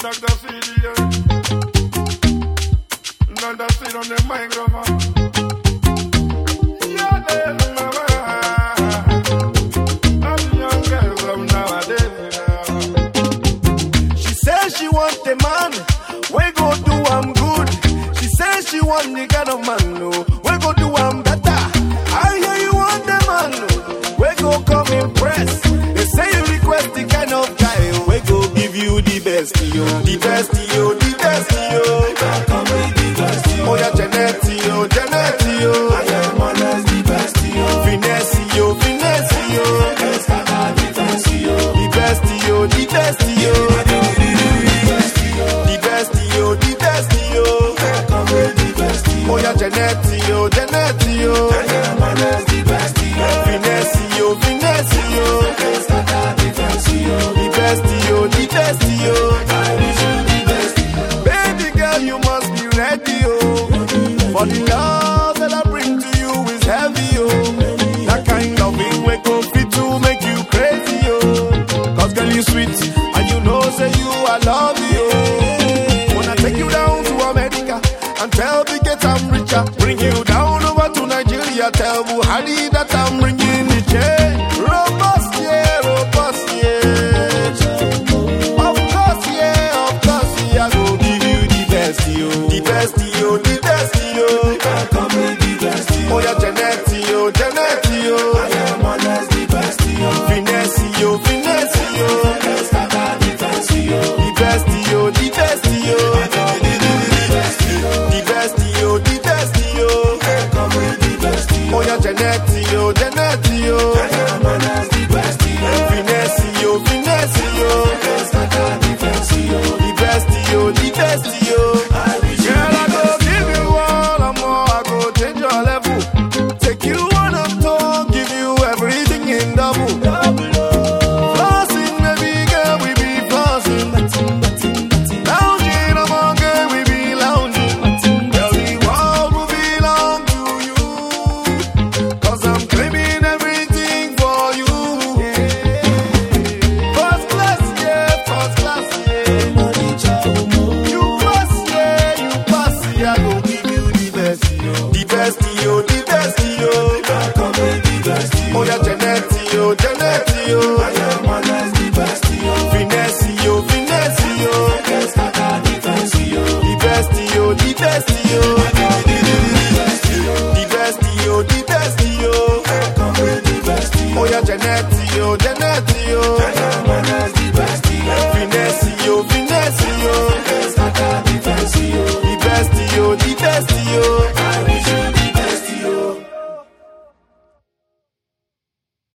Dr. CDA. Dr. Sid on the microphone. Yeah, there's never. Not young girls of nowadays. She says she want the man, we go do I'm good. She says she want the kind of man, no, we go do I'm better. I hear you want the man, no, we go come impress. They say you request the kind of guy, we go give you the best, yo, the best, yo, the best, yo. Oh yeah, Janet, yo, Janet, yo. I am honest, the best, yo. Finesse, yo, finesse, yo. The best, yo, the best, yo. The best, yo, the best, yo. Oh yeah, Janet, yo, Janet, yo. I am honest, the best, yo. Finesse, yo, finesse, yo. The best, yo, the best, yo. Baby girl, you must be ready, yo. For the love that I bring to you is heavy, yo. That kind of thing we go fit to make you crazy, yo. Cause girl, you sweet, and you know say you I love you. Wanna take you down to America and tell the get I'm richer. Bring you down over to Nigeria, tell Buhari that